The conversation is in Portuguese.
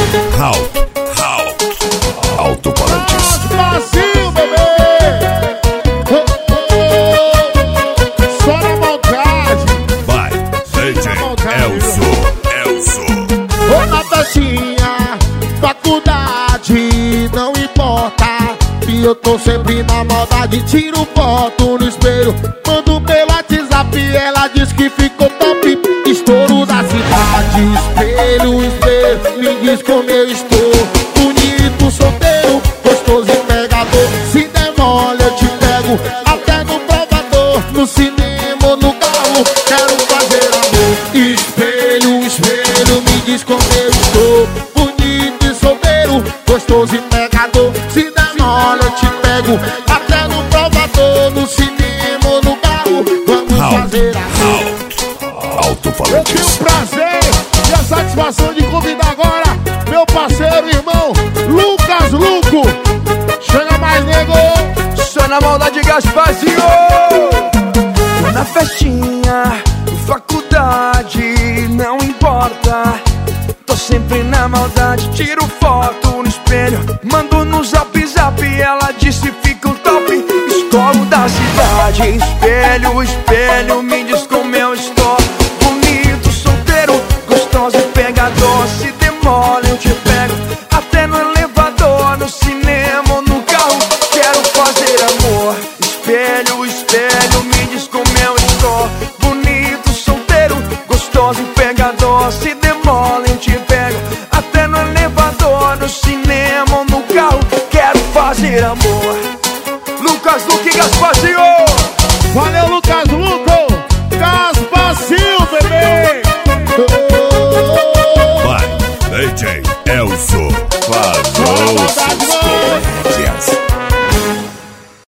Alto-falantes. Brasil, bebê! Só na maldade. Vai, DJ Elzo. Ô Natashinha, faculdade, não importa. E eu tô sempre na maldade. Tiro foto no espelho, mando pelo WhatsApp. Ela diz que ficou top. Estouro da cidade. Espelho, espelho, me diz como eu estou. Bonito, solteiro, gostoso e pegador. Se der mole eu te pego, até no provador. No cinema ou no carro, quero fazer amor. Espelho, espelho, me diz como eu estou. Bonito e solteiro, gostoso e pegador. Se der mole eu te pego, até no provador. No cinema ou no carro, vamos fazer amor. Eu tenho o prazer e a satisfação de convidar agora meu parceiro, irmão, Lucas Luco. Chega mais, nego. Só na maldade, Gasparzinho. Tô na festinha, faculdade, não importa. Tô sempre na maldade, tiro foto no espelho, mando no zap. Ela disse fica top. Escolo da cidade. Espelho, espelho, me diz como eu estou. Bonito, solteiro, gostoso e pegador. Se demole eu te pego, até no elevador. No cinema ou no carro, quero fazer amor. Espelho, espelho, me diz como eu estou. Bonito, solteiro, gostoso e pegador. Se demole eu te pego, até no elevador. No cinema ou no carro, quero fazer amor. Lucas Luco e Gasparzinho. Valeu, Lucas Luco. Gasparzinho, bebê. Vai, DJ Elzo. Falou.